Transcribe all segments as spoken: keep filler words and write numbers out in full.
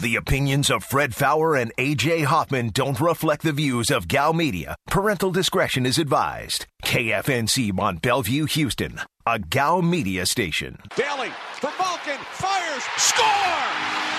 The opinions of Fred Faour and A J Hoffman don't reflect the views of Gal Media. Parental discretion is advised. K F N C Mont Bellevue, Houston, a Gal Media station. Daly for Malkin, fires, score!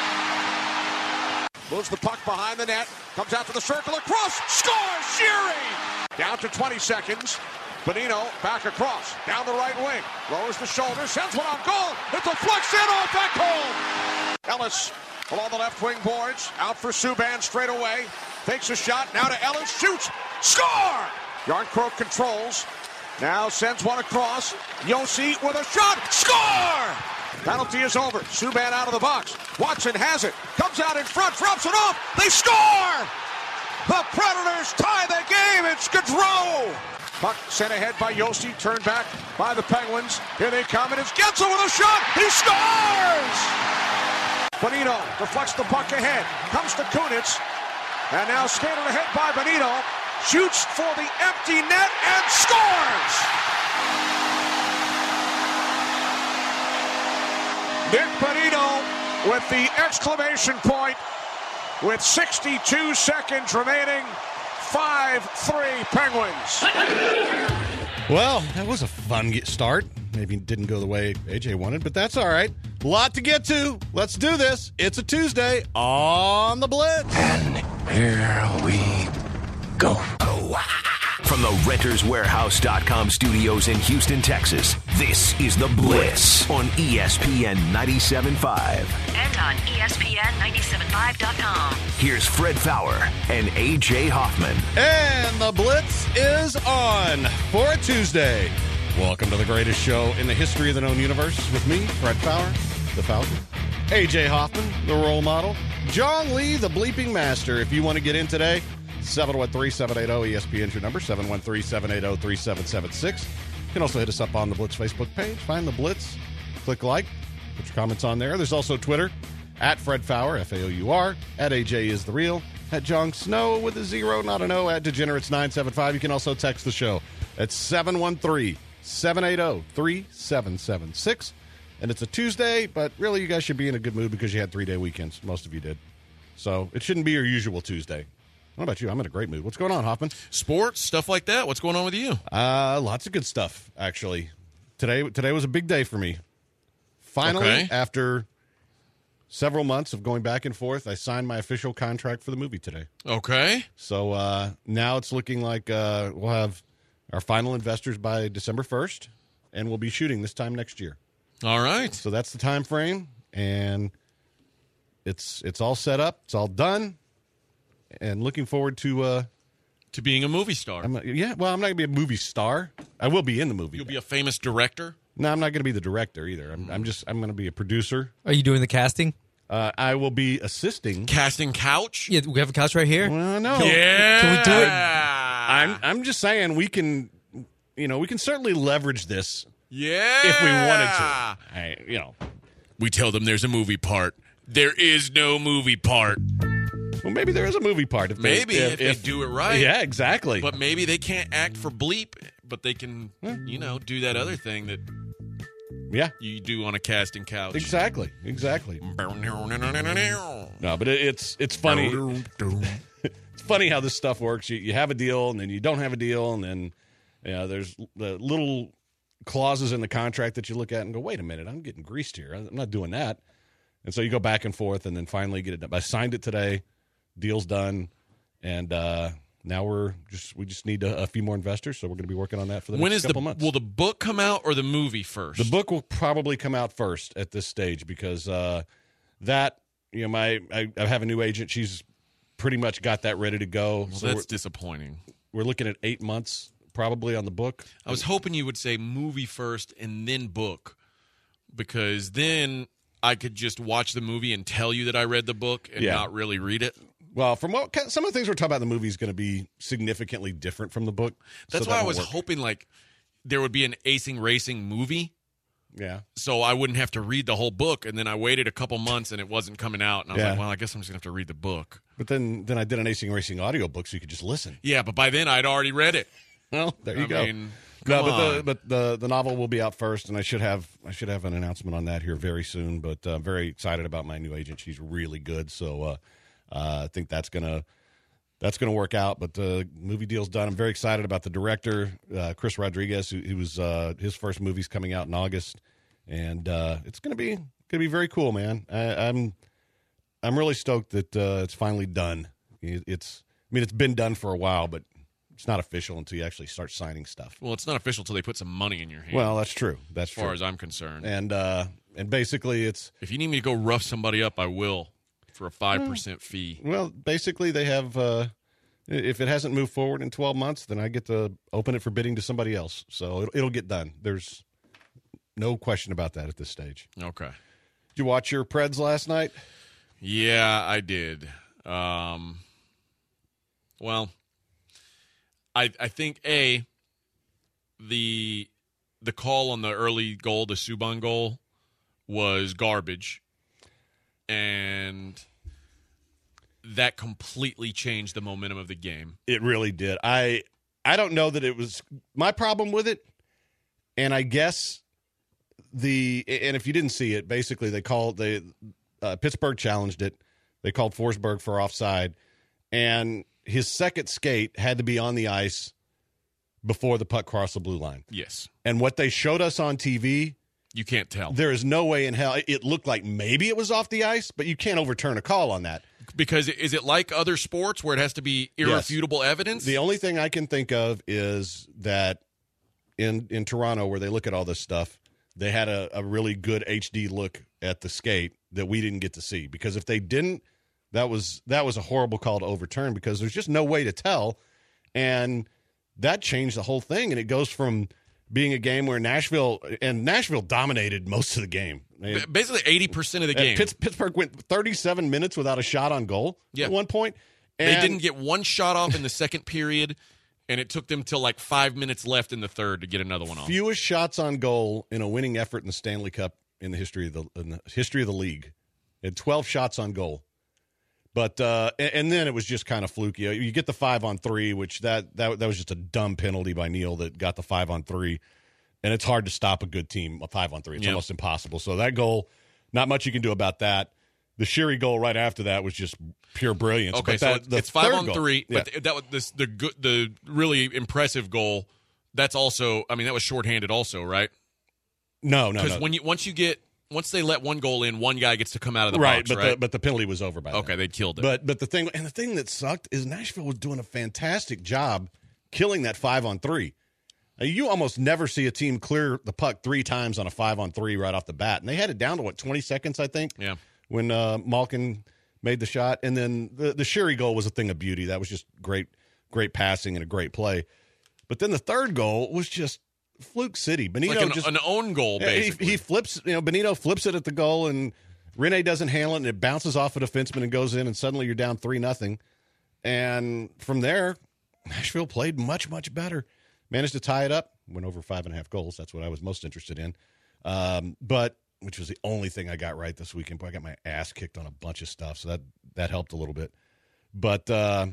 Moves the puck behind the net, comes out to the circle, across, scores, Sheary! Down to twenty seconds. Bonino back across, down the right wing, lowers the shoulder, sends one on goal. It deflects in off that goal. Ellis along the left wing boards, out for Subban straight away. Takes a shot, now to Ellis, shoots, score! Yarncroke controls, now sends one across. Josi with a shot, score! Penalty is over. Subban out of the box. Watson has it, comes out in front, drops it off. They score! The Predators tie the game. It's Gaudreau. Puck sent ahead by Josi, turned back by the Penguins. Here they come, and it's Gensel with a shot. He scores! Bonino deflects the puck ahead. Comes to Kunitz. And now skated ahead by Bonino. Shoots for the empty net and scores! Nick Bonino with the exclamation point with sixty-two seconds remaining. five three Penguins. Well, that was a fun get start. Maybe it didn't go the way A J wanted, but that's all right. A lot to get to. Let's do this. It's a Tuesday on the Blitz. And here we go. From the Renters Warehouse dot com studios in Houston, Texas, this is The Blitz on E S P N ninety-seven point five. And on E S P N ninety-seven five dot com. Here's Fred Faour and A J Hoffman. And The Blitz is on for a Tuesday. Welcome to the greatest show in the history of the known universe with me, Fred Faour, the Falcon. A J Hoffman, the role model. John Lee, the bleeping master. If you want to get in today, seven one three, seven eight zero, E S P N is your number, seven one three, seven eight zero, three seven seven six. You can also hit us up on the Blitz Facebook page. Find the Blitz, click like, put your comments on there. There's also Twitter, at Fred Faour, F A O U R, at A J is the real, at John Snow with a zero, not an O, at Degenerates nine seven five. You can also text the show at seven one three, seven eight zero, three seven seven six. And it's a Tuesday, but really you guys should be in a good mood because you had three-day weekends. Most of you did. So it shouldn't be your usual Tuesday. What about you? I'm in a great mood. What's going on, Hoffman? Sports, stuff like that. What's going on with you? Uh, lots of good stuff, actually. Today today was a big day for me. Finally, Okay. after several months of going back and forth, I signed my official contract for the movie today. Okay. So uh, now it's looking like uh, we'll have our final investors by December first, and we'll be shooting this time next year. All right. So that's the time frame, and it's it's all set up. It's all done. And looking forward to uh, to being a movie star. I'm, yeah. Well, I'm not going to be a movie star. I will be in the movie. You'll be a famous director. No, I'm not going to be the director either. I'm, I'm just I'm going to be a producer. Are you doing the casting? Uh, I will be assisting. Casting couch. Yeah, we have a couch right here. Well, no. Yeah. Can we do it? I'm I'm just saying we can, you know, we can certainly leverage this Yeah. if we wanted to. I, you know, We tell them there's a movie part. There is no movie part. well, maybe there is a movie part. If Maybe they, if, they do it right. Yeah, exactly. But maybe they can't act for bleep, but they can, you know, do that other thing that yeah, you do on a casting couch. exactly, exactly. No, but it, it's it's funny. It's funny how this stuff works. You, you have a deal, and then you don't have a deal, and then you know, there's the little clauses in the contract that you look at and go, wait a minute, I'm getting greased here. I'm not doing that. And so you go back and forth, and then finally get it done. I signed it today. Deal's done, and uh, now we're just we just need a, a few more investors. So we're going to be working on that for the When next is couple the months. will the book come out or the movie first? The book will probably come out first at this stage because uh, that you know my I, I have a new agent. She's pretty much got that ready to go. Well, so that's we're, disappointing. we're looking at eight months probably on the book. I was hoping you would say movie first and then book, because then I could just watch the movie and tell you that I read the book and Yeah. not really read it. Well, from what some of the things we're talking about in the movie is going to be significantly different from the book. That's so why that I won't was work. hoping like there would be an Acing Racing movie, Yeah. so I wouldn't have to read the whole book. And then I waited a couple months and it wasn't coming out, and I was Yeah. like, well, I guess I'm just gonna have to read the book. But then then I did an Acing Racing audiobook so you could just listen. Yeah, but by then I'd already read it. Well, there you I go. mean, no, Come but on. the but the the novel will be out first, and I should have I should have an announcement on that here very soon. But uh, I'm very excited about my new agent. She's really good, so uh, uh, I think that's gonna that's gonna work out. But the movie deal's done. I'm very excited about the director, uh, Chris Rodriguez, who, who was uh, his first movie's coming out in August, and uh, it's gonna be gonna be very cool, man. I, I'm I'm really stoked that uh, it's finally done. It, it's I mean it's been done for a while, but it's not official until you actually start signing stuff. Well, it's not official until they put some money in your hand. Well, that's true. That's as far true. as I'm concerned. And uh, and basically, it's If you need me to go rough somebody up, I will for a five percent fee. well, basically they have. Uh, if it hasn't moved forward in twelve months, then I get to open it for bidding to somebody else. So it'll, it'll get done. There's no question about that at this stage. Okay. Did you watch your Preds last night? Yeah, I did. Um, well, I I think a the the call on the early goal, the Subban goal, was garbage, and that completely changed the momentum of the game. It really did. I I don't know that it was my problem with it, and I guess the and if you didn't see it, basically they called they uh, Pittsburgh challenged it. They called Forsberg for offside, and his second skate had to be on the ice before the puck crossed the blue line. Yes, And what they showed us on T V, you can't tell there is no way in hell. It looked like maybe it was off the ice, but you can't overturn a call on that. because is it like other sports where it has to be irrefutable evidence? The only thing I can think of is that in in Toronto, where they look at all this stuff, they had a, a really good H D look at the skate that we didn't get to see. Because if they didn't, that was that was a horrible call to overturn because there's just no way to tell. And that changed the whole thing. And it goes from being a game where Nashville and Nashville dominated most of the game. They- Basically, eighty percent of the uh, game. Pitts- Pittsburgh went thirty-seven minutes without a shot on goal Yeah. at one point. They And didn't get one shot off in the second period, and it took them till like five minutes left in the third to get another one off. fewest shots on goal in a winning effort in the Stanley Cup in the history of the, in the history of the league. They had twelve shots on goal. But uh, and, and then it was just kind of fluky. You get the five on three, which that, that that was just a dumb penalty by Neal that got the five on three. And it's hard to stop a good team a five on three. It's Yep. almost impossible. So that goal, not much you can do about that. The Sherry goal right after that was just pure brilliance. Okay, But so that, it's, the it's five third on goal- three, yeah. but th- that was this, the good, the really impressive goal. That's also, I mean, that was shorthanded also, right? no, no, Because no. when you once you get once they let one goal in, one guy gets to come out of the right, box, but right? the but the penalty was over by then. okay, they killed it. But but the thing and the thing that sucked is Nashville was doing a fantastic job killing that five on three. Now, you almost never see a team clear the puck three times on a five on three right off the bat, and they had it down to what twenty seconds, I think. Yeah. When uh, Malkin made the shot, and then the the Sherry goal was a thing of beauty. That was just great, great passing and a great play. But then the third goal was just fluke city. Benito like an, just an own goal, yeah, he, basically. he flips, you know, Benito flips it at the goal, and Rene doesn't handle it, and it bounces off a defenseman and goes in, and suddenly you're down three nothing. And from there, Nashville played much, much better. Managed to tie it up, went over five and a half goals. That's what I was most interested in. Um, but which was the only thing I got right this weekend. Boy, I got my ass kicked on a bunch of stuff, so that that helped a little bit. But uh,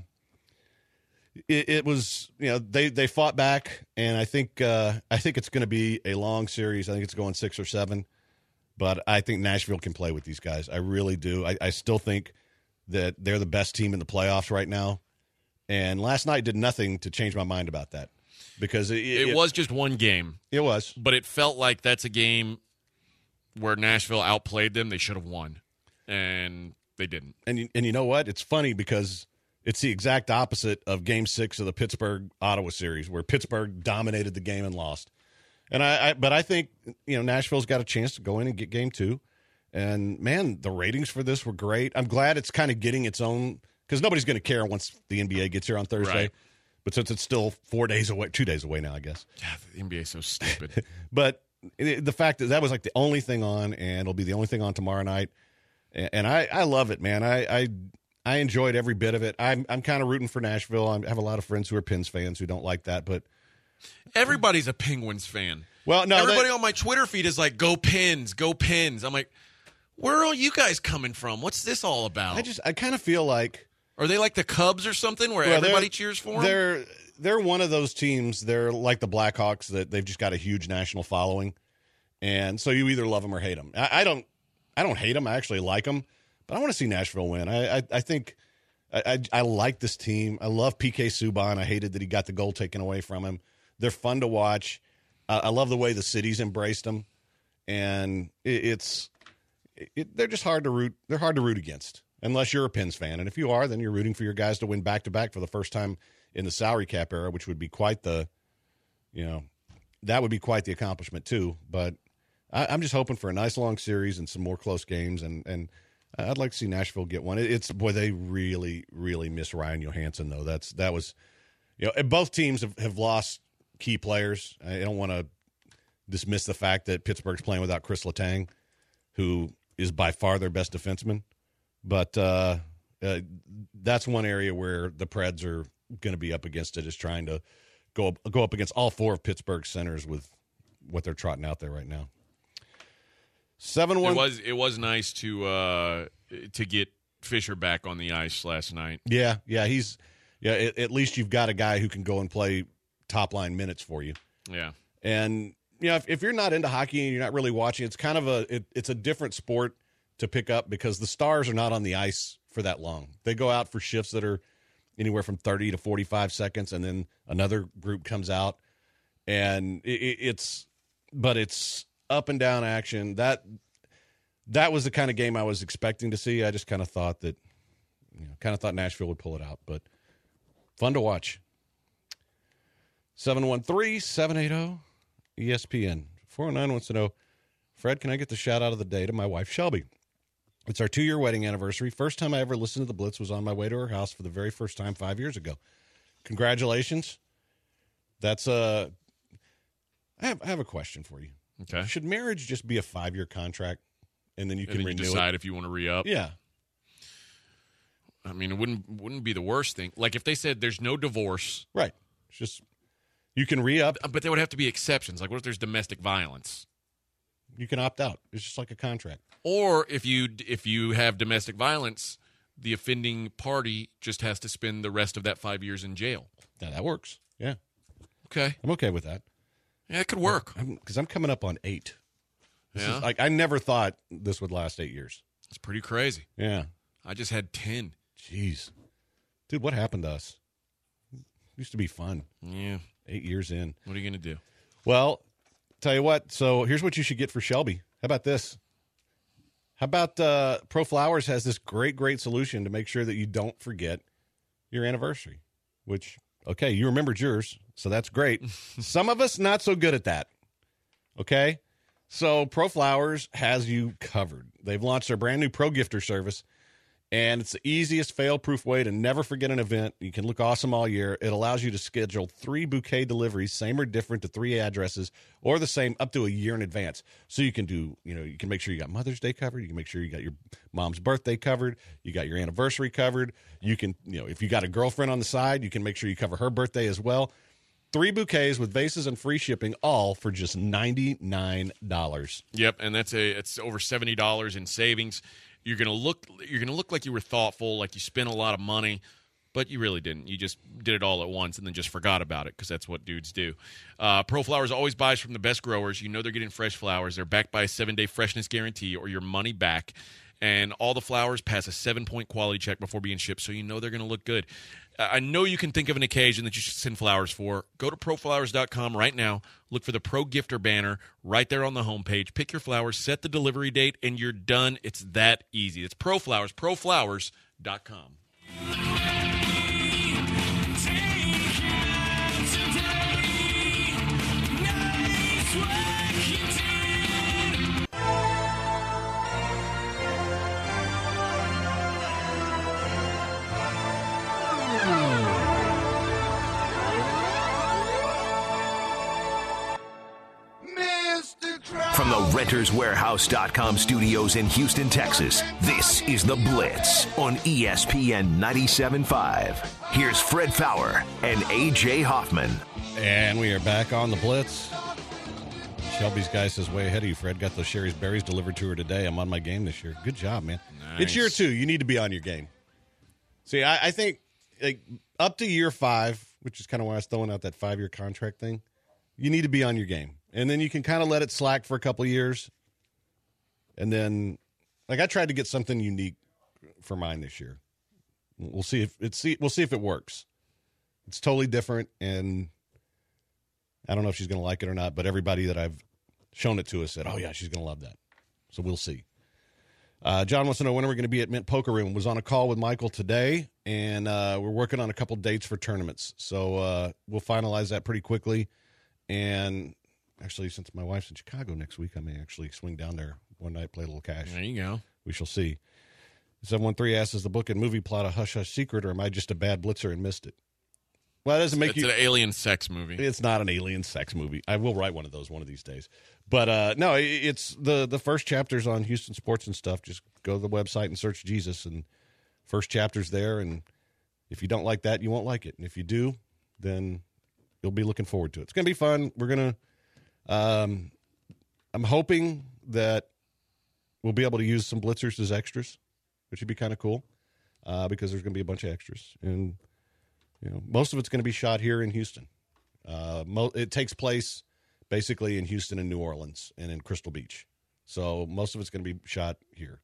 it, it was, you know, they they fought back, and I think uh, I think it's going to be a long series. I think it's going six or seven, but I think Nashville can play with these guys. I really do. I, I still think that they're the best team in the playoffs right now. And last night did nothing to change my mind about that, because it, it, it was just one game, it was. but it felt like that's a game where Nashville outplayed them. They should have won, and they didn't. And you, and you know what? It's funny because it's the exact opposite of Game Six of the Pittsburgh Ottawa series, where Pittsburgh dominated the game and lost. And I, I, but I think you know Nashville's got a chance to go in and get Game Two. And man, the ratings for this were great. I'm glad it's kind of getting its own, because nobody's going to care once the N B A gets here on Thursday. Right. But since it's still four days away, two days away now, I guess. God, the N B A is so stupid. But it, the fact that that was like the only thing on, and it'll be the only thing on tomorrow night. And, and I, I love it, man. I, I, I enjoyed every bit of it. I'm, I'm kind of rooting for Nashville. I have a lot of friends who are Pens fans who don't like that, but Everybody's a Penguins fan. well, no, Everybody they- on my Twitter feed is like, "Go Pens, go Pens." I'm like, where are you guys coming from? What's this all about? I just, I kind of feel like Are they like the Cubs or something where Well, everybody they're- cheers for them? They're they're one of those teams. They're like the Blackhawks that they've just got a huge national following, and so you either love them or hate them. I, I don't I don't hate them. I actually like them, but I want to see Nashville win. I I, I think I, I I like this team. I love P K Subban. I hated that he got the goal taken away from him. They're fun to watch. Uh, I love the way the city's embraced them, and it, it's it, they're just hard to root. They're hard to root against. Unless you're a Pens fan. And if you are, then you're rooting for your guys to win back-to-back for the first time in the salary cap era, which would be quite the, you know, that would be quite the accomplishment too. But I, I'm just hoping for a nice long series and some more close games. And, and I'd like to see Nashville get one. It, it's, boy, they really, really miss Ryan Johansson, though. That's That was, you know, both teams have, have lost key players. I don't want to dismiss the fact that Pittsburgh's playing without Chris Letang, who is by far their best defenseman. But uh, uh, that's one area where the Preds are going to be up against it, is trying to go up, go up against all four of Pittsburgh's centers with what they're trotting out there right now. Seven one. It was it was nice to uh, to get Fisher back on the ice last night. Yeah, yeah, he's yeah. At, at least you've got a guy who can go and play top line minutes for you. Yeah, and you know if, if you're not into hockey and you're not really watching, it's kind of a it, it's a different sport to pick up because the stars are not on the ice for that long. They go out for shifts that are anywhere from thirty to forty-five seconds, and then another group comes out, and it, it's but it's up and down action. That that was the kind of game I was expecting to see. I just kind of thought that, you know, kind of thought Nashville would pull it out, but fun to watch. seven one three, seven eight zero, E S P N. four oh nine wants to know, Fred, can I get the shout out of the day to my wife, Shelby? It's our two-year wedding anniversary. First time I ever listened to the Blitz was on my way to her house for the very first time five years ago. Congratulations. That's a. I have I have a question for you. Okay. Should marriage just be a five-year contract, and then you and can then renew you decide it? if you want to re-up. Yeah. I mean, it wouldn't wouldn't be the worst thing. Like if they said there's no divorce, Right. It's just you can re-up. but there would have to be exceptions. Like what if there's domestic violence? You can opt out. It's just like a contract. Or if you if you have domestic violence, the offending party just has to spend the rest of that five years in jail. Yeah, that works. Yeah. Okay. I'm okay with that. Yeah, it could work. Because I'm, I'm coming up on eight. This Yeah. is, like I never thought this would last eight years. It's pretty crazy. Yeah. I just had ten. Jeez. Dude, what happened to us? Used to be fun. Yeah. Eight years in. What are you going to do? Well, tell you what. So here's what you should get for Shelby. How about this? How about uh, Pro Flowers has this great, great solution to make sure that you don't forget your anniversary, which, okay, you remembered yours, so that's great. Some of us not so good at that, okay? So Pro Flowers has you covered. They've launched their brand new Pro Gifter service, and it's the easiest fail-proof way to never forget an event. You can look awesome all year. It allows you to schedule three bouquet deliveries, same or different, to three addresses, or the same up to a year in advance. So you can do, you know, you can make sure you got Mother's Day covered. You can make sure you got your mom's birthday covered. You got your anniversary covered. You can, you know, if you got a girlfriend on the side, you can make sure you cover her birthday as well. Three bouquets with vases and free shipping, all for just ninety-nine dollars. Yep, and that's a it's over seventy dollars in savings. You're gonna look you're gonna look like you were thoughtful, like you spent a lot of money, but you really didn't. You just did it all at once and then just forgot about it because that's what dudes do. Uh, Pro Flowers always buys from the best growers. You know they're getting fresh flowers. They're backed by a seven-day freshness guarantee or your money back. And all the flowers pass a seven-point quality check before being shipped, so you know they're going to look good. I know you can think of an occasion that you should send flowers for. Go to pro flowers dot com right now. Look for the Pro Gifter banner right there on the homepage. Pick your flowers, set the delivery date, and you're done. It's that easy. It's Pro Flowers, pro flowers dot com. From the renters warehouse dot com studios in Houston, Texas, this is The Blitz on E S P N ninety-seven point five. Here's Fred Faour and A J Hoffman. And we are back on The Blitz. Shelby's guy says, way ahead of you, Fred. Got those Sherry's berries delivered to her today. I'm on my game this year. Good job, man. Nice. It's year two. You need to be on your game. See, I, I think like up to year five, which is kind of why I was throwing out that five-year contract thing, you need to be on your game. And then you can kind of let it slack for a couple of years. And then, like, I tried to get something unique for mine this year. We'll see if it's see we'll see if it works. It's totally different, and I don't know if she's going to like it or not, but everybody that I've shown it to has said, oh, yeah, she's going to love that. So we'll see. Uh, John wants to know when are we going to be at Mint Poker Room. Was on a call with Michael today, and uh, we're working on a couple dates for tournaments. So uh, we'll finalize that pretty quickly. And actually, since my wife's in Chicago next week, I may actually swing down there one night, play a little cash. There you go. We shall see. seven one three asks, is the book and movie plot a hush-hush secret, or am I just a bad blitzer and missed it? Well, it doesn't make it's you... It's an alien sex movie. It's not an alien sex movie. I will write one of those one of these days. But, uh, no, it's the, the first chapter's on Houston sports and stuff. Just go to the website and search Jesus, and first chapter's there. And if you don't like that, you won't like it. And if you do, then you'll be looking forward to it. It's going to be fun. We're going to... Um, I'm hoping that we'll be able to use some blitzers as extras, which would be kind of cool, uh, because there's going to be a bunch of extras. And... You know, most of it's going to be shot here in Houston. Uh, mo- it takes place basically in Houston and New Orleans and in Crystal Beach. So most of it's going to be shot here.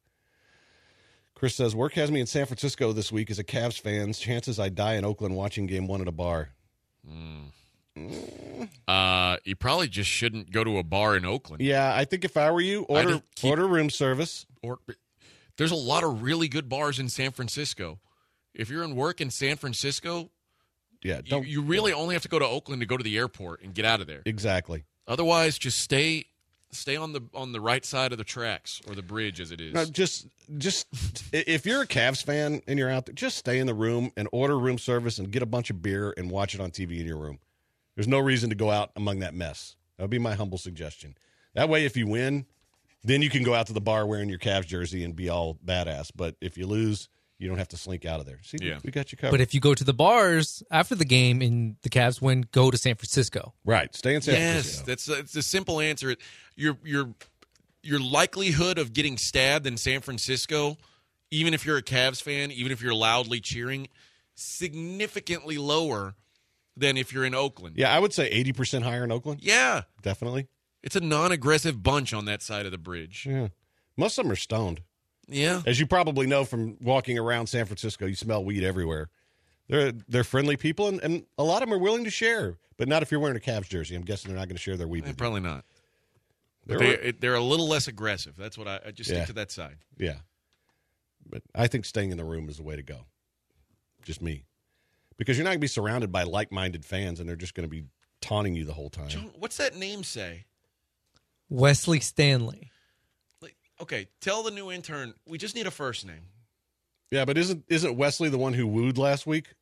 Chris says, work has me in San Francisco this week as a Cavs fan. Chances I die in Oakland watching game one at a bar. Mm. Mm. Uh, you probably just shouldn't go to a bar in Oakland. Yeah, I think if I were you, order keep, order room service. Or there's a lot of really good bars in San Francisco. If you're in work in San Francisco... Yeah, don't, you, you really only have to go to Oakland to go to the airport and get out of there. Exactly. Otherwise, just stay stay on the on the right side of the tracks or the bridge as it is. No, just just if you're a Cavs fan and you're out there, just stay in the room and order room service and get a bunch of beer and watch it on T V in your room. There's no reason to go out among that mess. That would be my humble suggestion. That way, if you win, then you can go out to the bar wearing your Cavs jersey and be all badass. But if you lose, you don't have to slink out of there. See, yeah. we got you covered. But if you go to the bars after the game and the Cavs win, go to San Francisco. Right, stay in San yes, Francisco. Yes, that's it's a simple answer. Your your your likelihood of getting stabbed in San Francisco, even if you're a Cavs fan, even if you're loudly cheering, significantly lower than if you're in Oakland. Yeah, I would say eighty percent higher in Oakland. Yeah, definitely. It's a non-aggressive bunch on that side of the bridge. Yeah, most of them are stoned. Yeah. As you probably know from walking around San Francisco, you smell weed everywhere. They're they're friendly people, and, and a lot of them are willing to share, but not if you're wearing a Cavs jersey. I'm guessing they're not going to share their weed Eh, with probably you. not. They're, they, they're a little less aggressive. That's what I, I just yeah. stick to that side. Yeah. But I think staying in the room is the way to go. Just me. Because you're not going to be surrounded by like-minded fans, and they're just going to be taunting you the whole time. John, what's that name say? Wesley Stanley. Okay, tell the new intern we just need a first name. Yeah, but isn't isn't Wesley the one who wooed last week?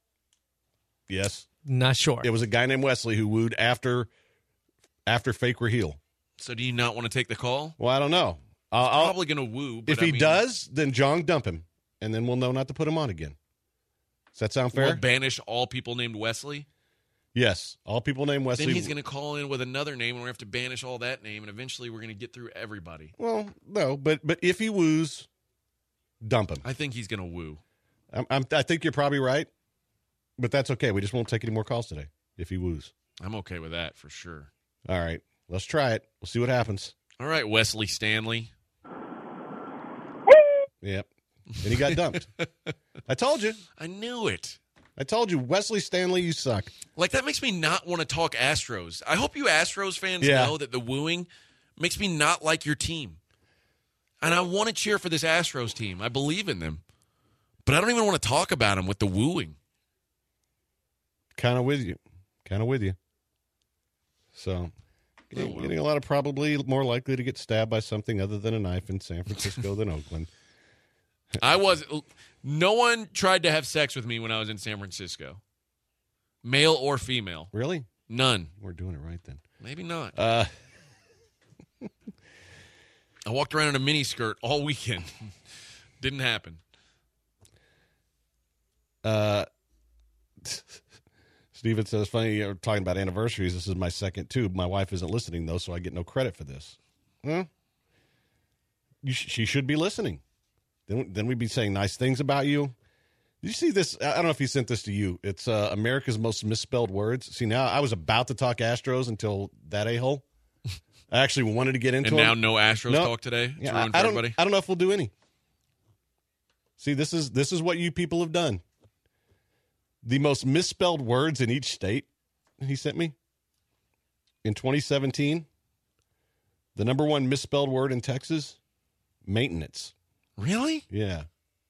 Yes. Not sure. It was a guy named Wesley who wooed after after Fake Raheel. So do you not want to take the call? Well, I don't know. He's I'll, probably going to woo. But if I he mean, does, then John dump him, and then we'll know not to put him on again. Does that sound fair? We'll banish all people named Wesley? Yes. All people named Wesley. Then he's going to call in with another name, and we have to banish all that name, and eventually we're going to get through everybody. Well, no, but but if he woos, dump him. I think he's going to woo. I'm, I'm, I think you're probably right, but that's okay. We just won't take any more calls today if he woos. I'm okay with that for sure. All right. Let's try it. We'll see what happens. All right, Wesley Stanley. Yep. And he got dumped. I told you. I knew it. I told you, Wesley Stanley, you suck. Like, that makes me not want to talk Astros. I hope you Astros fans yeah. know that the wooing makes me not like your team. And I want to cheer for this Astros team. I believe in them. But I don't even want to talk about them with the wooing. Kind of with you. Kind of with you. So, getting, oh, well. getting a lot of probably more likely to get stabbed by something other than a knife in San Francisco than Oakland. I was... No one tried to have sex with me when I was in San Francisco. Male or female. Really? None. We're doing it right then. Maybe not. Uh, I walked around in a mini skirt all weekend. Didn't happen. Uh, Steven says, funny, you're talking about anniversaries. This is my second, too. My wife isn't listening, though, so I get no credit for this. Well, you sh- she should be listening. Then, then we'd be saying nice things about you. Did you see this? I don't know if he sent this to you. It's uh, America's most misspelled words. See, now I was about to talk Astros until that a-hole. I actually wanted to get into and it. now no Astros no. talk today. It's Yeah, ruined I, I for don't. everybody. I don't know if we'll do any. See, this is this is what you people have done. The most misspelled words in each state. He sent me in twenty seventeen. The number one misspelled word in Texas, maintenance. Really? Yeah.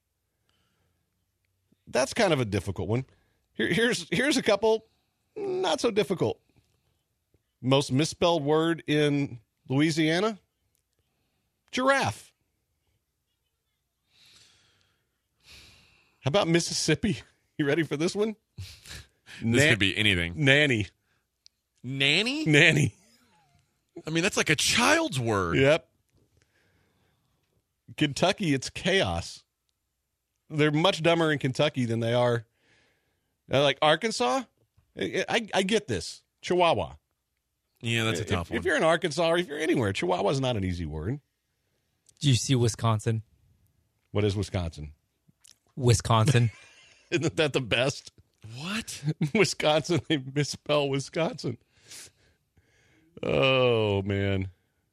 That's kind of a difficult one. Here, here's here's a couple not so difficult. Most misspelled word in Louisiana, giraffe. How about Mississippi? You ready for this one? This Na- could be anything. Nanny. Nanny? Nanny. I mean, that's like a child's word. Yep. Kentucky, it's chaos. They're much dumber in Kentucky than they are. Uh, like Arkansas, I, I, I get this. Chihuahua. Yeah, that's a if, tough one. If you're in Arkansas or if you're anywhere, Chihuahua is not an easy word. Do you see Wisconsin? What is Wisconsin? Wisconsin. Isn't that the best? What? Wisconsin, they misspell Wisconsin. Oh, man.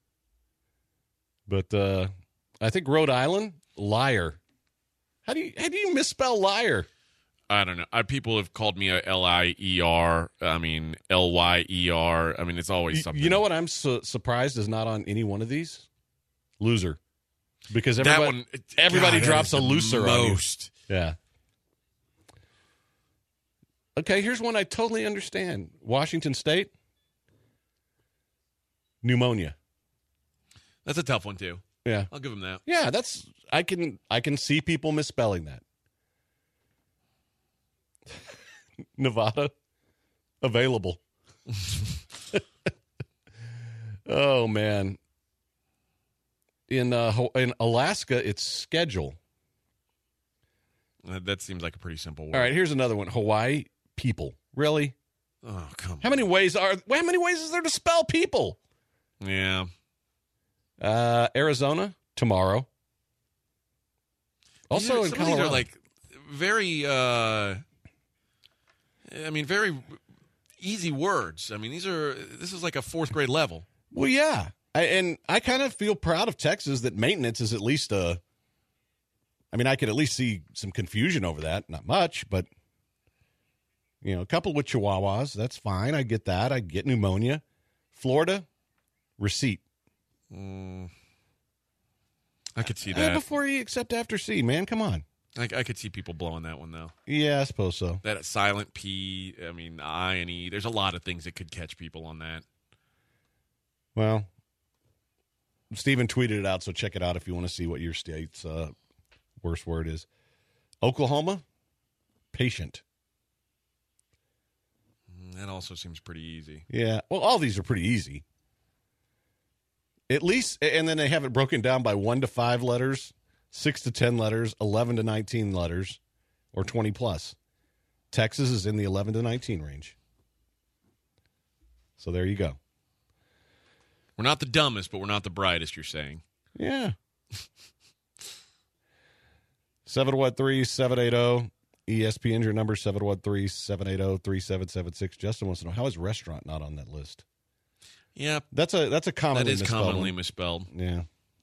But uh, I think Rhode Island, liar. How do you how do you misspell liar? I don't know. I, people have called me a L I E R. I mean, L Y E R. I mean, it's always You, something. you know what I'm su- surprised is not on any one of these? Loser. Because that everybody, one, everybody God, that drops is a the looser on you. most. Yeah. Okay, here's one I totally understand. Washington State, pneumonia. That's a tough one too. Yeah. I'll give them that. Yeah, that's I can I can see people misspelling that. Nevada, available. Oh man. In uh, Ho- in Alaska, it's schedule. Uh, That seems like a pretty simple word. All right, here's another one. Hawaii, people. Really? Oh, come How many ways are? How many ways is there to spell people? on. Yeah. Uh, Arizona, tomorrow. Also These in are, some of these Colorado. are like very, uh, I mean, very easy words. I mean, these are, this is like a fourth grade level. Well, yeah. I, and I kind of feel proud of Texas that maintenance is at least a. I mean, I could at least see some confusion over that. Not much, but, you know, a couple with Chihuahuas. That's fine. I get that. I get pneumonia. Florida, receipt. Mm. I could see Uh, that. before E except after C, man. Come on. I, I could see people blowing that one, though. Yeah, I suppose so. That silent P, I mean, I and E. There's a lot of things that could catch people on that. Well, Steven tweeted it out, so check it out if you want to see what your state's uh, worst word is. Oklahoma, patient. That also seems pretty easy. Yeah. Well, all these are pretty easy. At least, and then they have it broken down by one to five letters, six to ten letters, eleven to nineteen letters, or twenty plus. Texas is in the eleven to nineteen range. So there you go. We're not the dumbest, but we're not the brightest, you're saying. Yeah. seven one three, seven eight zero, E S P N's your number, seven one three, seven eight zero, three seven seven six. Justin wants to know, how is restaurant not on that list? Yeah, That's a that's a commonly that is misspelled commonly one. misspelled. Yeah.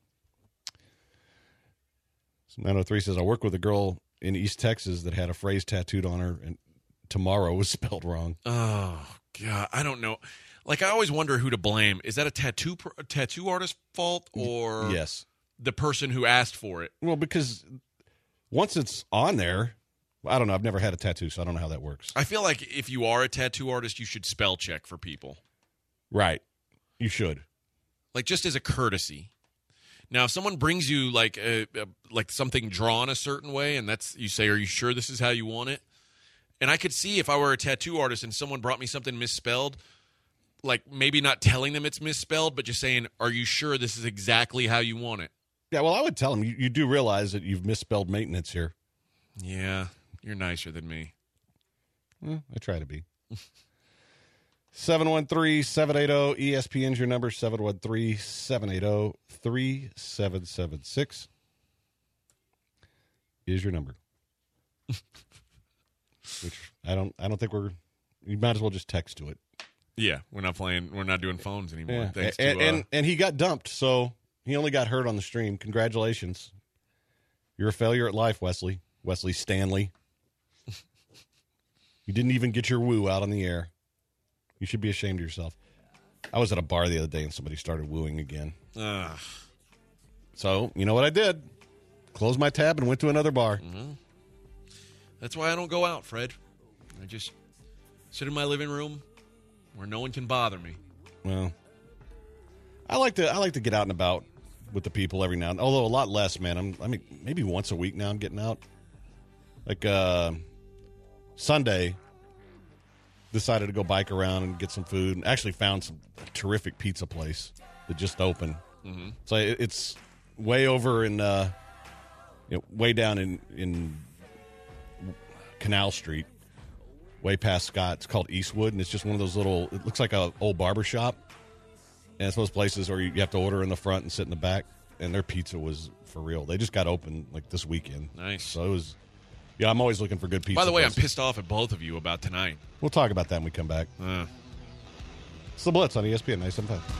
So nine oh three says, I work with a girl in East Texas that had a phrase tattooed on her, and tomorrow was spelled wrong. Oh, God. I don't know. Like, I always wonder who to blame. Is that a tattoo per, a tattoo artist's fault or Yes. the person who asked for it? Well, because once it's on there, I don't know. I've never had a tattoo, so I don't know how that works. I feel like if you are a tattoo artist, you should spell check for people. Right. You should. Like, just as a courtesy. Now, if someone brings you like a, a, like something drawn a certain way, and that's you say, "Are you sure this is how you want it?" And I could see if I were a tattoo artist and someone brought me something misspelled, like maybe not telling them it's misspelled, but just saying, "Are you sure this is exactly how you want it?" Yeah, well, I would tell them, you, you do realize that you've misspelled maintenance here. Yeah, you're nicer than me. Well, I try to be. seven one three, seven eight zero, E S P N's your number, seven one three, seven eight zero, three seven seven six is your number. Which I don't. I don't think we're. You might as well just text to it. Yeah, we're not playing. We're not doing phones anymore. Yeah. Thanks and, to, uh, and and he got dumped, so he only got hurt on the stream. Congratulations. You're a failure at life, Wesley. Wesley Stanley. You didn't even get your woo out on the air. You should be ashamed of yourself. I was at a bar the other day and somebody started wooing again. uh, So, you know what I did? Closed my tab and went to another bar. Mm-hmm. That's why I don't go out, Fred. I just sit in my living room where no one can bother me. Well, I like to I like to get out and about with the people every now and then, although a lot less, man. I'm I mean maybe once a week now I'm getting out. Like uh, Sunday, decided to go bike around and get some food, and actually found some terrific pizza place that just opened. Mm-hmm. So it, it's way over in uh, you know, way down in in Canal Street, way past Scott. It's called Eastwood, and it's just one of those little. It looks like a old barber shop, and it's those places where you, you have to order in the front and sit in the back. And their pizza was for real. They just got open like this weekend. Nice. So it was. Yeah, I'm always looking for good pizza. By the way, places. I'm pissed off at both of you about tonight. We'll talk about that when we come back. Uh. It's the Blitz on E S P N ninety-seven point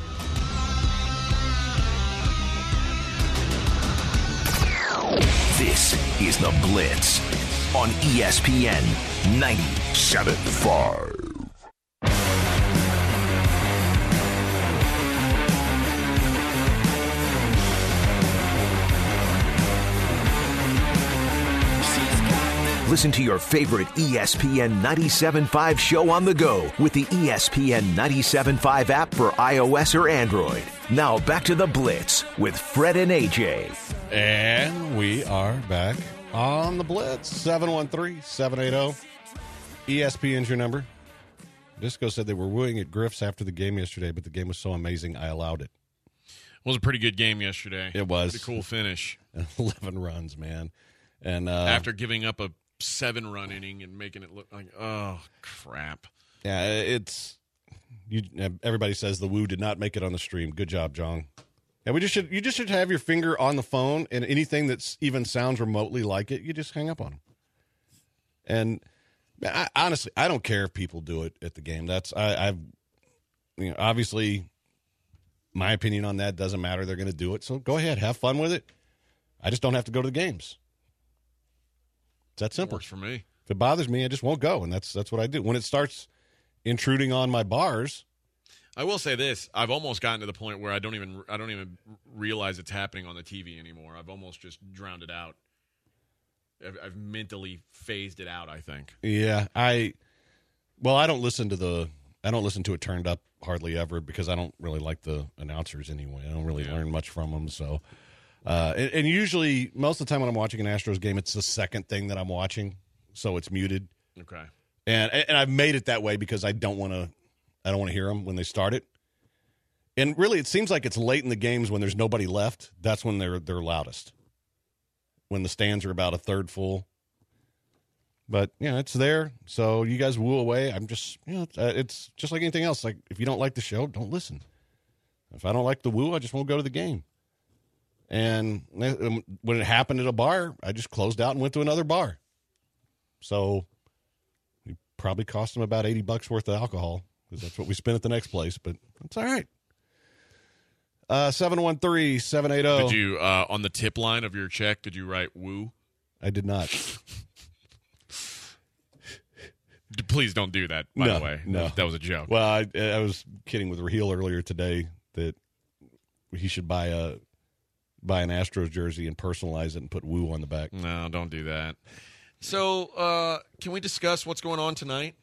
five. This is the Blitz on E S P N ninety-seven point five. Listen to your favorite E S P N ninety-seven point five show on the go with the E S P N ninety-seven point five app for iOS or Android. Now back to the Blitz with Fred and A J. And we are back on the Blitz. seven one three, seven eight zero. E S P N's your number. Disco said they were wooing at Griff's after the game yesterday, but the game was so amazing I allowed it. It was a pretty good game yesterday. It was. Pretty cool finish. eleven runs, man. And uh, after giving up a seven-run inning and making it look like, oh, crap. Yeah, it's you. Everybody says the woo did not make it on the stream. Good job, John. And we just should you just should have your finger on the phone, and anything that's even sounds remotely like it, you just hang up on them. And I, honestly, I don't care if people do it at the game. That's I, I've you know obviously my opinion on that doesn't matter. They're going to do it, so go ahead, have fun with it. I just don't have to go to the games. It's that simple. Works for me. If it bothers me, I just won't go, and that's that's what I do. When it starts intruding on my bars, I will say this: I've almost gotten to the point where I don't even I don't even realize it's happening on the T V anymore. I've almost just drowned it out. I've, I've mentally phased it out, I think. Yeah, I. Well, I don't listen to the. I don't listen to it turned up hardly ever because I don't really like the announcers anyway. I don't really Yeah. learn much from them, so. Uh, and, and usually, most of the time when I'm watching an Astros game, it's the second thing that I'm watching, so it's muted. Okay. And and I've made it that way because I don't want to, I don't want to hear them when they start it. And really, it seems like it's late in the games when there's nobody left. That's when they're they're loudest. When the stands are about a third full. But yeah, it's there. So you guys woo away. I'm just, you know, uh, it's just like anything else. Like if you don't like the show, don't listen. If I don't like the woo, I just won't go to the game. And when it happened at a bar, I just closed out and went to another bar. So it probably cost them about eighty bucks worth of alcohol because that's what we spent at the next place. But it's all right. Uh, seven one three, seven eight zero. Did you, uh, on the tip line of your check, did you write woo? I did not. Please don't do that, by no, the way. No. That was a joke. Well, I, I was kidding with Raheel earlier today that he should buy a buy an Astros jersey and personalize it and put woo on the back. No, don't do that. So, uh, can we discuss what's going on tonight?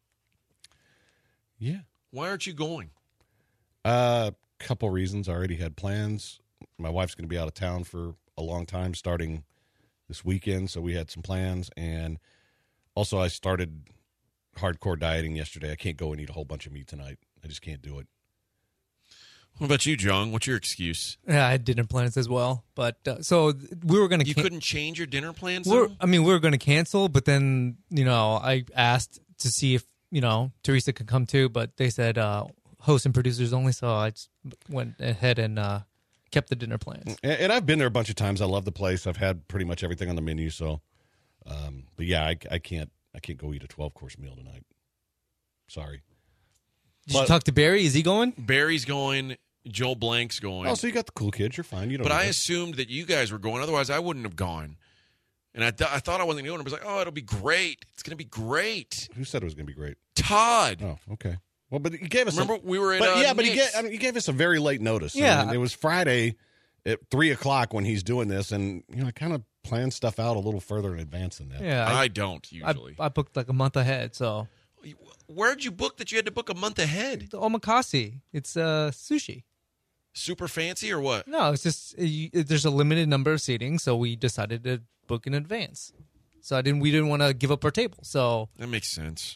Yeah. Why aren't you going? A uh, couple reasons. I already had plans. My wife's going to be out of town for a long time starting this weekend, so we had some plans. And also I started hardcore dieting yesterday. I can't go and eat a whole bunch of meat tonight. I just can't do it. What about you, John? What's your excuse? Yeah, I had dinner plans as well, but uh, so we were going to. You can- couldn't change your dinner plans. We're, I mean, we were going to cancel, but then you know, I asked to see if you know Teresa could come too, but they said uh, hosts and producers only. So I just went ahead and uh, kept the dinner plans. And, and I've been there a bunch of times. I love the place. I've had pretty much everything on the menu. So Um, but yeah, I, I can't I can't go eat a twelve course meal tonight. Sorry. Did But- you talk to Barry? Is he going? Barry's going. Joel Blank's going. Oh, so you got the cool kids. You're fine. You don't. But I need assumed that you guys were going. Otherwise, I wouldn't have gone. And I, th- I thought I wasn't going. I was like, oh, it'll be great. It's going to be great. that. Who said it was going to be great? Todd. Oh, okay. Well, but he gave us. Remember, a, we were at But uh, yeah, but he Nick's. gave, I mean, he gave us a very late notice. Yeah. I mean, it was Friday at three o'clock when he's doing this, and you know, I kind of plan stuff out a little further in advance than that. Yeah, I, I, don't I, usually. I booked like a month ahead. So Where'd you book that you had to book a month ahead? the omakase, it's uh, sushi. Super fancy or what? No, it's just uh, you, there's a limited number of seating, so we decided to book in advance. So I didn't. We didn't want to give up our table. So That makes sense.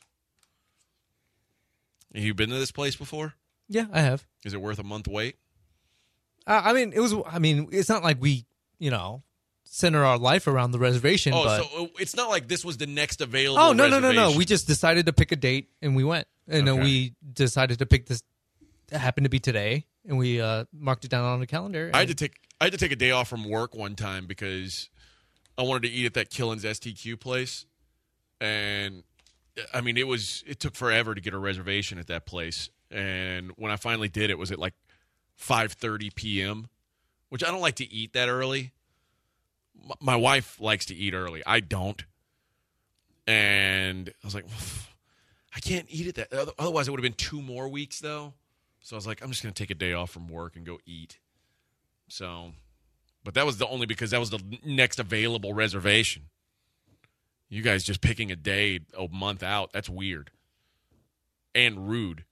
Have you been to this place before? yeah, I have. Is it worth a month wait? Uh, I mean, it was. I mean, it's not like we, you know, center our life around the reservation. Oh, but, so it's not like this was the next available. oh no, no, no, no. reservation. We just decided to pick a date and we went. And then Okay. we decided to pick this. It happened to be today, and we uh, marked it down on the calendar. I had and- to take I had to take a day off from work one time because I wanted to eat at that Killen's S T Q place, and I mean it was it took forever to get a reservation at that place, and when I finally did, it was at like five thirty p.m., which I don't like to eat that early. M- My wife likes to eat early. I don't, and I was like, I can't eat it that. Other- Otherwise, it would have been two more weeks though. So I was like, I'm just going to take a day off from work and go eat. So, but that was the only because that was the next available reservation. You guys just picking a day a month out, that's weird and rude.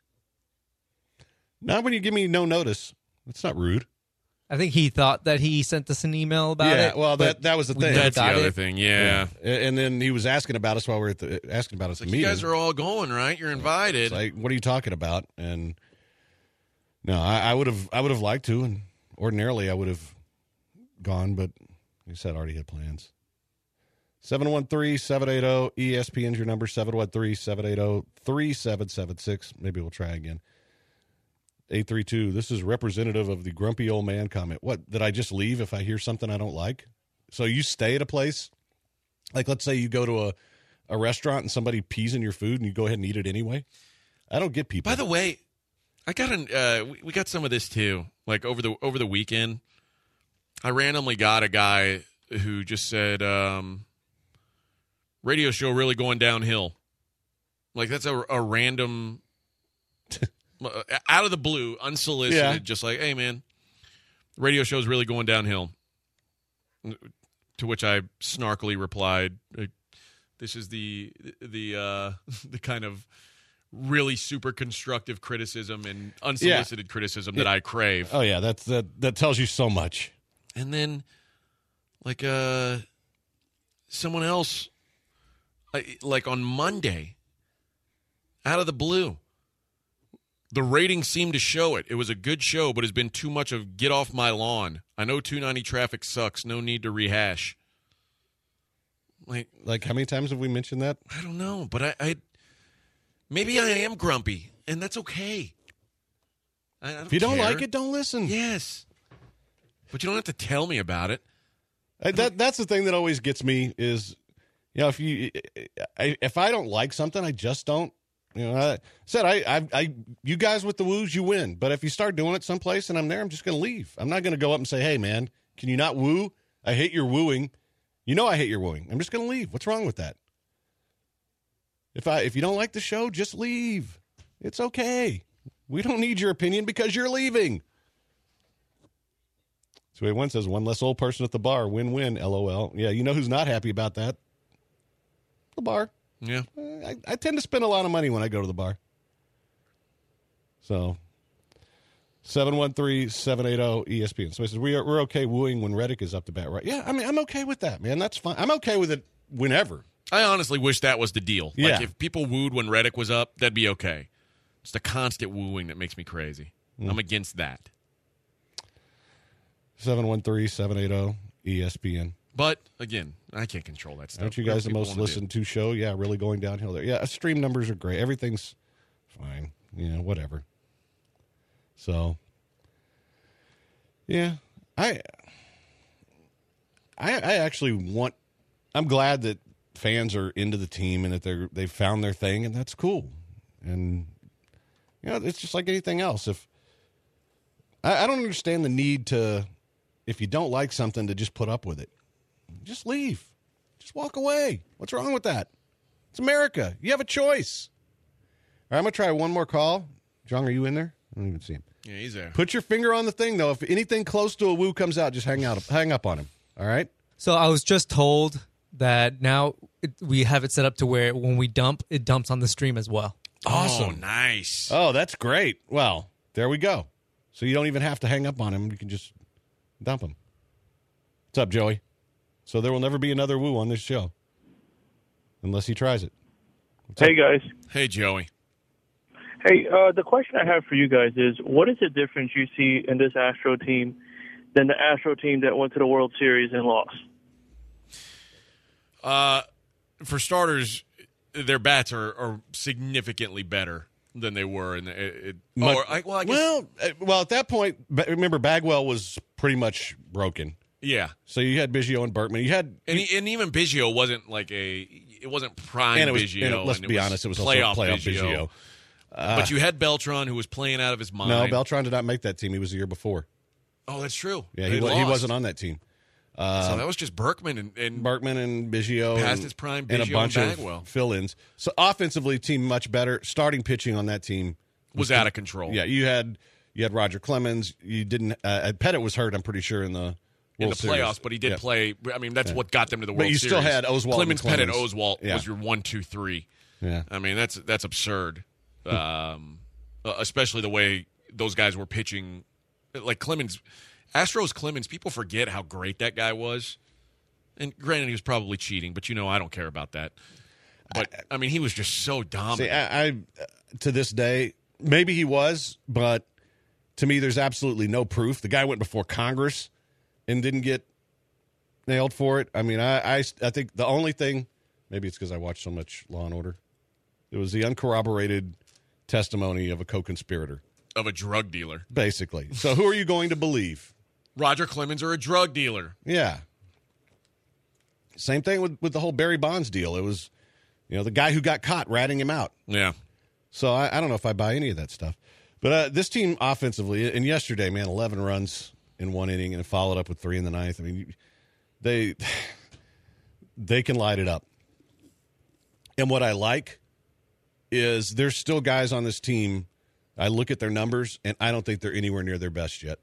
Not when you give me no notice. That's not rude. I think he thought that he sent us an email about Yeah, it. well, but that- that was the we thing. never That's the got other it. thing, yeah. And then he was asking about us while we were at the asking about us Like, at the you meeting. guys are all going, right? You're invited. It's like, what are you talking about? And no, I, I would have, I would have liked to, and ordinarily I would have gone, but like I said, I already had plans. seven one three, seven eight zero, E S P N's your number, seven one three, seven eight zero, three seven seven six. Maybe we'll try again. eight three two, this is representative of the grumpy old man comment. What, did I just leave if I hear something I don't like? So you stay at a place, like let's say you go to a, a restaurant and somebody pees in your food and you go ahead and eat it anyway? I don't get people. By the way, I got an uh, we, we got some of this too. Like over the over the weekend, I randomly got a guy who just said, um, "Radio show really going downhill." Like that's a, a random, out of the blue, unsolicited, Yeah. just like, "Hey man, radio show's really going downhill." To which I snarkily replied, "This is the the uh, the kind of." really super constructive criticism and unsolicited yeah. criticism that yeah. I crave." Oh yeah, that's that that tells you so much. And then like uh someone else like on Monday out of the blue, the ratings seemed to show it. It was a good show, but it's been too much of get off my lawn. I know two ninety traffic sucks, no need to rehash. Like like how many times have we mentioned that? I don't know, but I, I maybe I am grumpy, and that's okay. I, I don't if you don't care. like it, don't listen. Yes. But you don't have to tell me about it. I, that That's the thing that always gets me is, you know, if you, I, if I don't like something, I just don't. You know, I said, I, I, I, you guys with the woos, you win. But if you start doing it someplace and I'm there, I'm just going to leave. I'm not going to go up and say, hey, man, can you not woo? I hate your wooing. You know I hate your wooing. I'm just going to leave. What's wrong with that? If I if you don't like the show, just leave. It's okay. We don't need your opinion because you're leaving. So one says, one less old person at the bar. Win-win, LOL. Yeah, you know who's not happy about that? The bar. Yeah. I, I tend to spend a lot of money when I go to the bar. So, seven one three, seven eight zero, E S P N. So he says, we are, we're okay wooing when Reddick is up to bat, right? Yeah, I mean, I'm okay with that, man. That's fine. I'm okay with it whenever. I honestly wish that was the deal. Yeah. Like, if people wooed when Reddick was up, that'd be okay. It's the constant wooing that makes me crazy. Mm. I'm against that. seven one three, seven eight zero, E S P N. But, again, I can't control that stuff. Aren't you guys the most listened to show? Yeah, really going downhill there. Yeah, stream numbers are great. Everything's fine. You know, whatever. So, yeah. I, I, I actually want, I'm glad that fans are into the team and that they're they've found their thing, and that's cool. And you know, it's just like anything else. If I, I don't understand the need to, if you don't like something, to just put up with it. Just leave. Just walk away. What's wrong with that? It's America. You have a choice. All right, I'm going to try one more call. John, are you in there? I don't even see him. Yeah, he's there. Put your finger on the thing, though. If anything close to a woo comes out, just hang out, hang up on him. All right? So I was just told that now it, we have it set up to where when we dump, it dumps on the stream as well. Awesome. Oh, nice. Oh, that's great. Well, there we go. So you don't even have to hang up on him. You can just dump him. What's up, Joey? So there will never be another woo on this show unless he tries it. What's Hey, up? guys. Hey, Joey. Hey, uh, the question I have for you guys is, what is the difference you see in this Astro team than the Astro team that went to the World Series and lost? Uh, for starters, their bats are, are significantly better than they were. In the, it, it, Much- or, I, well, I guess, well, uh, well, at that point, ba- remember Bagwell was pretty much broken. yeah. So you had Biggio and Berkman. You had And, he, and even Biggio wasn't like a, it wasn't prime and it was. Biggio. and it- let's and be was honest, it was playoff, also playoff Biggio. Biggio. But you had Beltran, who was playing out of his mind. No, Beltran did not make that team. He was the year before. Oh, that's true. Yeah, They he, wa- he lost. wasn't on that team. so that was just Berkman and, and Berkman and Biggio Past and, his prime, and a Biggio bunch and of Bagwell. fill-ins. So offensively, team much better. Starting pitching on that team was out of control. Yeah, you had you had Roger Clemens. You didn't. Uh, Pettit was hurt. I'm pretty sure in the World in the Series. playoffs, but he did Yeah. play. I mean, that's what got them to the But World you Series. still had Oswalt Clemens, and Pettit, Clemens. Oswalt Yeah. was your one, two, three. Yeah. I mean, that's that's absurd. um, uh, especially the way those guys were pitching. Like Clemens, Astros Clemens. People forget how great that guy was. And granted, he was probably cheating, but you know, I don't care about that. But I, I mean, he was just so dominant. See, I, I to this day, maybe he was, but to me, there's absolutely no proof. The guy went before Congress and didn't get nailed for it. I mean, I, I, I think the only thing, maybe it's because I watched so much Law and Order, it was the uncorroborated testimony of a co-conspirator, of a drug dealer, basically. So who are you going to believe? Roger Clemens, or a drug dealer? Yeah. Same thing with, with the whole Barry Bonds deal. It was, you know, the guy who got caught ratting him out. Yeah. So I, I don't know if I buy any of that stuff. But uh, this team offensively, and yesterday, man, eleven runs in one inning and followed up with three in the ninth. I mean, they they can light it up. And what I like is there's still guys on this team. I look at their numbers, and I don't think they're anywhere near their best yet.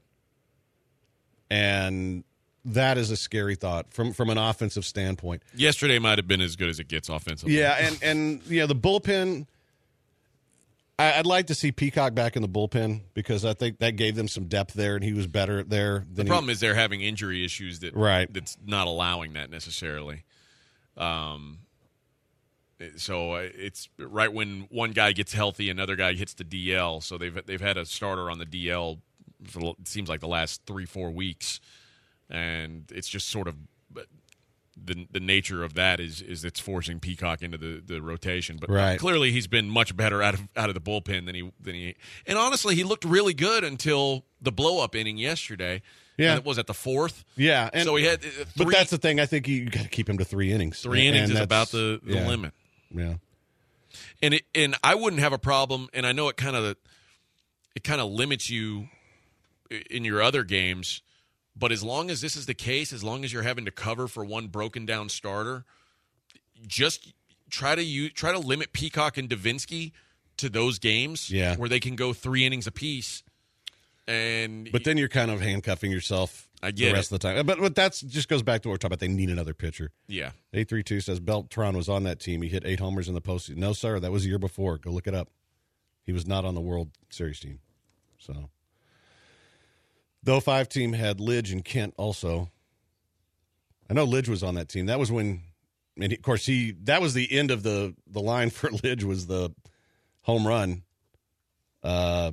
And that is a scary thought from, from an offensive standpoint. Yesterday might have been as good as it gets offensively. Yeah, and, and yeah, the bullpen, I, I'd like to see Peacock back in the bullpen because I think that gave them some depth there, and he was better there. The Than problem he, is they're having injury issues that Right. that's not allowing that necessarily. Um, so it's right when one guy gets healthy, another guy hits the D L. So they've they've had a starter on the D L for it seems like the last three four weeks, and it's just sort of the the nature of that is is it's forcing Peacock into the, the rotation. But Right. clearly he's been much better out of out of the bullpen than he than he and honestly he looked really good until the blow up inning yesterday. Yeah. And it was at the fourth. yeah, and, so he had uh, three, but that's the thing. I think you, you got to keep him to three innings. three And innings is that's- about the, the yeah, limit. Yeah. And it and I wouldn't have a problem. And I know it kind of it kind of limits you in your other games. But as long as this is the case, as long as you're having to cover for one broken down starter, just try to use, try to limit Peacock and Davinsky to those games Yeah. where they can go three innings apiece. And But then you're kind of handcuffing yourself I get the rest it. of the time. But but that's just goes back to what we're talking about. They need another pitcher. yeah, eight three two says Beltran was on that team. He hit eight homers in the postseason. No, sir. That was the year before. Go look it up. He was not on the World Series team. So, the oh five team had Lidge and Kent also. I know Lidge was on that team. That was when, and he, of course, he that was the end of the, the line for Lidge was the home run uh,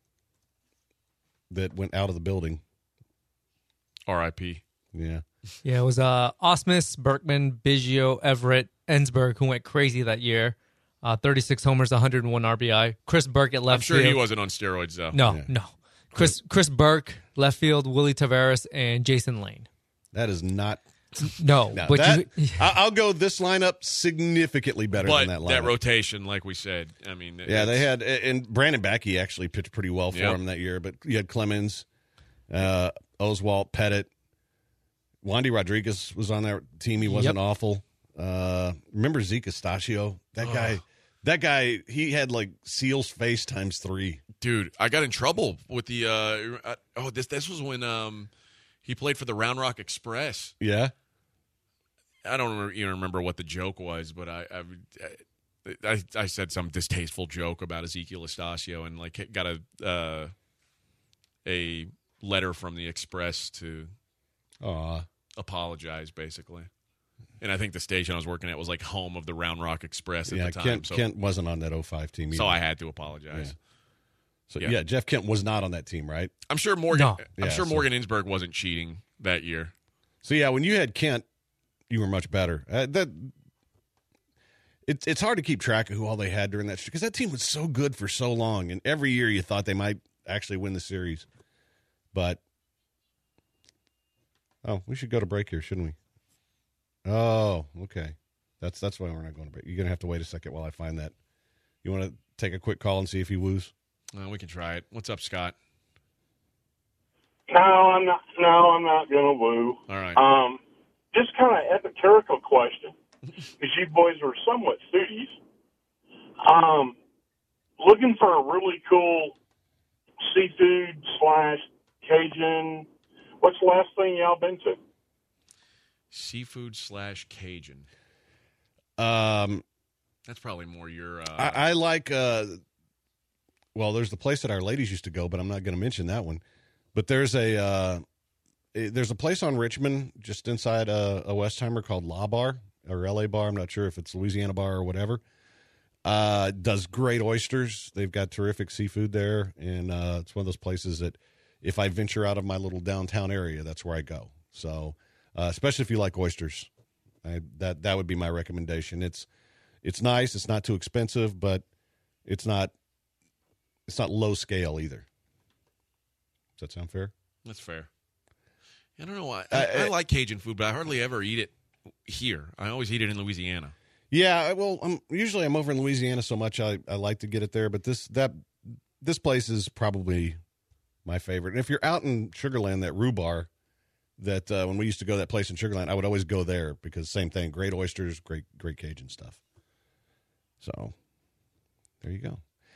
that went out of the building. R I P Yeah. Yeah, it was uh, Osmus, Berkman, Biggio, Everett, Ensberg, who went crazy that year. Uh, thirty-six homers, one hundred one R B I. Chris Burke at left I'm sure field. he wasn't on steroids though. No, Yeah. no. Chris Chris Burke, left field, Willie Tavares, and Jason Lane. That is not No, No, but that, you, I- I'll go this lineup significantly better But than that lineup. that rotation, like we said, I mean, Yeah, they it's- had, and Brandon Backey actually pitched pretty well for Yep. him that year. But you had Clemens, uh, Oswalt, Pettit, Wandy Rodriguez was on that team. He wasn't Yep. awful. Uh, remember Zeke Estachio? That guy, that guy, he had like Seal's face times three. Dude, I got in trouble with the. Uh, uh, oh, this this was when um, he played for the Round Rock Express. Yeah, I don't remember, even remember what the joke was, but I I, I I said some distasteful joke about Ezekiel Estacio and like got a uh, a letter from the Express to Aw. apologize, basically. And I think the station I was working at was like home of the Round Rock Express at yeah. the time. Kent so, Kent wasn't on that oh five team either. so I had to apologize. Yeah. So Yeah. yeah. Jeff Kent was not on that team, right? I'm sure Morgan. No. I'm Yeah, sure so- Morgan Innsberg wasn't cheating that year. So yeah, when you had Kent, you were much better. Uh, that it's it's hard to keep track of who all they had during that because that team was so good for so long, and every year you thought they might actually win the series. But oh, we should go to break here, shouldn't we? Oh, okay. That's that's why we're not going to break. You're gonna have to wait a second while I find that. You want to take a quick call and see if he woos? Uh, we can try it. What's up, Scott? No, I'm not. No, I'm not gonna woo. All right. Um, just kind of epicurical question, because you boys are somewhat foodies. Um, looking for a really cool seafood slash Cajun. What's the last thing y'all been to? Seafood slash Cajun. Um, That's probably more your. Uh, I, I like. Uh, well, there's the place that our ladies used to go, but I'm not going to mention that one. But there's a uh, eh, there's a place on Richmond just inside a, a Westheimer called La Bar or L A Bar. I'm not sure if it's Louisiana Bar or whatever. Uh, does great oysters. They've got terrific seafood there, and uh, it's one of those places that if I venture out of my little downtown area, that's where I go. So, uh, especially if you like oysters, I, that that would be my recommendation. It's it's nice. It's not too expensive, but it's not it's not low scale either. Does that sound fair? That's fair. I don't know why. Uh, I, I uh, like Cajun food, but I hardly ever eat it here. I always eat it in Louisiana. Yeah, well, I'm, usually I'm over in Louisiana so much I, I like to get it there, but this that this place is probably my favorite. And if you're out in Sugarland, that Rue Bar, that uh, when we used to go to that place in Sugarland, I would always go there because same thing, great oysters, great great Cajun stuff. So there you go.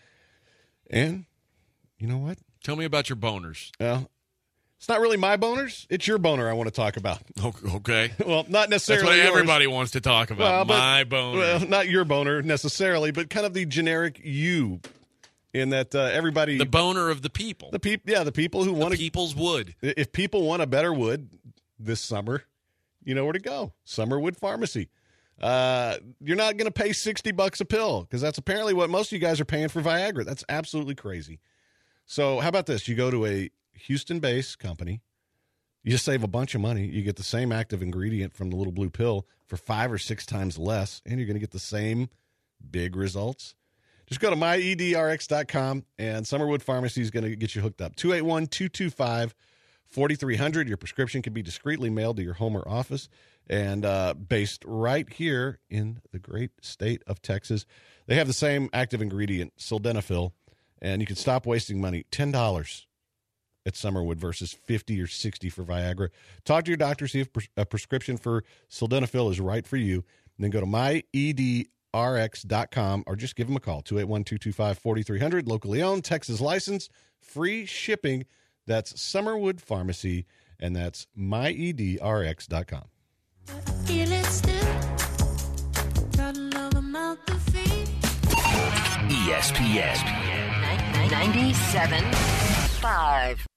And you know what? Tell me about your boners. Well, it's not really my boners. It's your boner I want to talk about. Okay. Well, not necessarily That's what yours. everybody wants to talk about. Well, but- My boner. Well, not your boner necessarily, but kind of the generic you, in that uh, everybody, the boner of the people. the people, yeah, the people who the want to. people's wood. If people want a better wood this summer, you know where to go. Summerwood Pharmacy. Uh, you're not going to pay sixty bucks a pill because that's apparently what most of you guys are paying for Viagra. That's absolutely crazy. So how about this? You go to a Houston-based company. You just save a bunch of money. You get the same active ingredient from the little blue pill for five or six times less, and you're going to get the same big results. Just go to my E D R X dot com, and Summerwood Pharmacy is going to get you hooked up. two eight one, two two five, four three zero zero. Your prescription can be discreetly mailed to your home or office, and uh, based right here in the great state of Texas. They have the same active ingredient, sildenafil, and you can stop wasting money. ten dollars at Summerwood versus fifty or sixty for Viagra. Talk to your doctor, see if pres- a prescription for sildenafil is right for you. And then go to my E D R X dot com or just give them a call, two eight one, two two five, four three zero zero. Locally owned, Texas license, free shipping. That's Summerwood Pharmacy, and that's my E D R X dot com. E S P N. ninety-seven point five.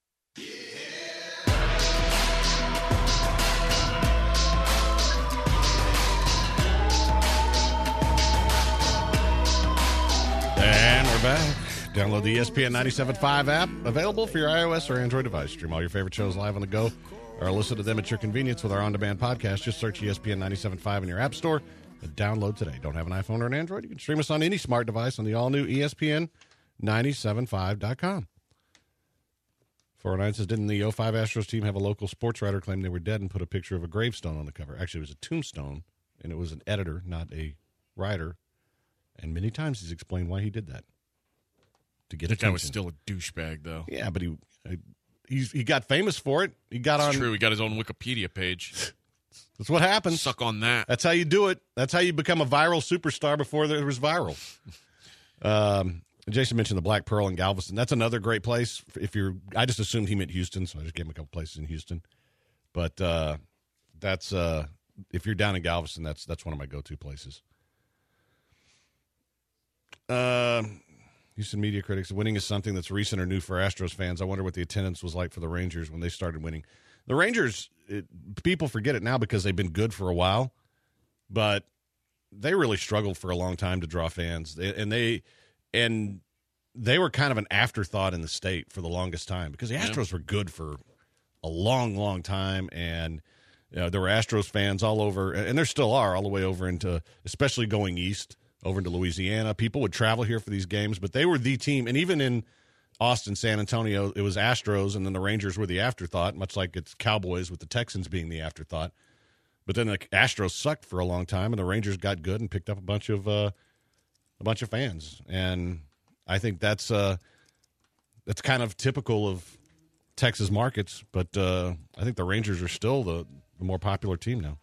And we're back. Download the E S P N ninety-seven point five app, available for your iOS or Android device. Stream all your favorite shows live on the go, or listen to them at your convenience with our on-demand podcast. Just search E S P N ninety-seven point five in your app store and download today. Don't have an iPhone or an Android? You can stream us on any smart device on the all-new E S P N nine seven five dot com. four oh nine says, didn't the oh five Astros team have a local sports writer claim they were dead and put a picture of a gravestone on the cover? Actually, it was a tombstone, and it was an editor, not a writer. And many times he's explained why he did that. To get That attention. guy was still a douchebag, though. Yeah, but he he's, he got famous for it. He got It's on. true. He got his own Wikipedia page. That's what happens. Suck on that. That's how you do it. That's how you become a viral superstar before there was viral. Um, Jason mentioned the Black Pearl in Galveston. That's another great place. If you're, I just assumed he meant Houston, so I just gave him a couple places in Houston. But uh, that's uh, if you're down in Galveston, that's that's one of my go-to places. Uh, Houston media critics: winning is something that's recent or new for Astros fans. I wonder what the attendance was like for the Rangers when they started winning. The Rangers, it, people forget it now because they've been good for a while, but they really struggled for a long time to draw fans, they, and they and they were kind of an afterthought in the state for the longest time because the Astros yeah. were good for a long, long time, and you know, there were Astros fans all over, and there still are all the way over into, especially going east over into Louisiana. People would travel here for these games, but they were the team, and even in Austin, San Antonio, it was Astros, and then the Rangers were the afterthought, much like it's Cowboys with the Texans being the afterthought. But then the Astros sucked for a long time, and the Rangers got good and picked up a bunch of uh, a bunch of fans. And I think that's uh, that's kind of typical of Texas markets. But uh, I think the Rangers are still the, the more popular team now.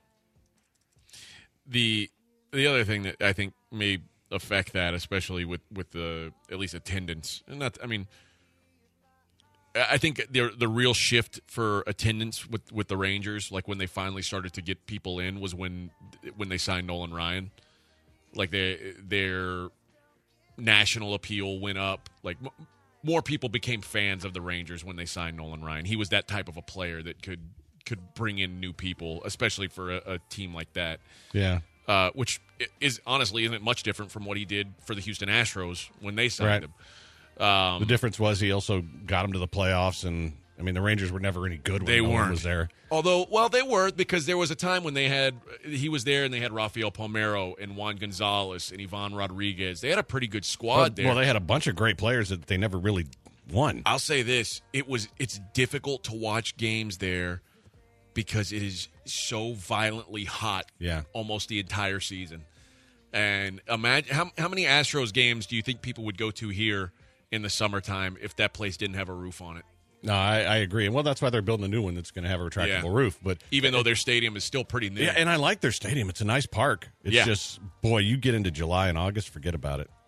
The the other thing that I think may affect that, especially with, with the at least attendance, and that I mean. I think the the real shift for attendance with, with the Rangers, like when they finally started to get people in, was when when they signed Nolan Ryan. Like they, their national appeal went up. Like m- more people became fans of the Rangers when they signed Nolan Ryan. He was that type of a player that could could bring in new people, especially for a, a team like that. Yeah. Uh, which is honestly isn't much different from what he did for the Houston Astros when they signed right. him. Um, the difference was he also got them to the playoffs, and I mean the Rangers were never any good when they no weren't. one was there. Although, well, they were because there was a time when they had he was there and they had Rafael Palmeiro and Juan Gonzalez and Ivan Rodriguez. They had a pretty good squad well, there. Well, they had a bunch of great players that they never really won. I'll say this: it was it's difficult to watch games there because it is so violently hot. Yeah. Almost the entire season. And imagine how how many Astros games do you think people would go to here in the summertime if that place didn't have a roof on it? No, I, I agree. And well, that's why they're building a new one that's going to have a retractable Yeah. roof. But even though their stadium is still pretty new. yeah, and I like their stadium. It's a nice park. It's Yeah. just, boy, you get into July and August, forget about it.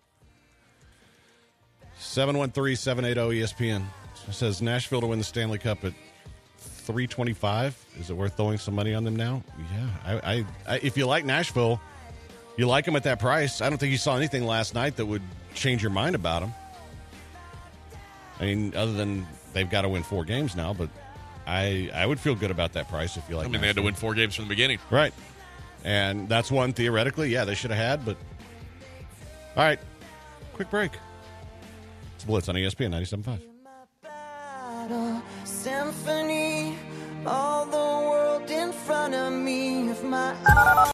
seven one three, seven eight zero E S P N. It says Nashville to win the Stanley Cup at three twenty-five. Is it worth throwing some money on them now? Yeah. I, I, I if you like Nashville, you like them at that price. I don't think you saw anything last night that would change your mind about them. I mean, other than they've got to win four games now, but I I would feel good about that price if you like. I mean, they had to win four games from the beginning. Right. And that's one theoretically, yeah, they should have had, but all right. Quick break. It's Blitz on E S P N ninety-seven point five. Symphony, all the world in front of me of my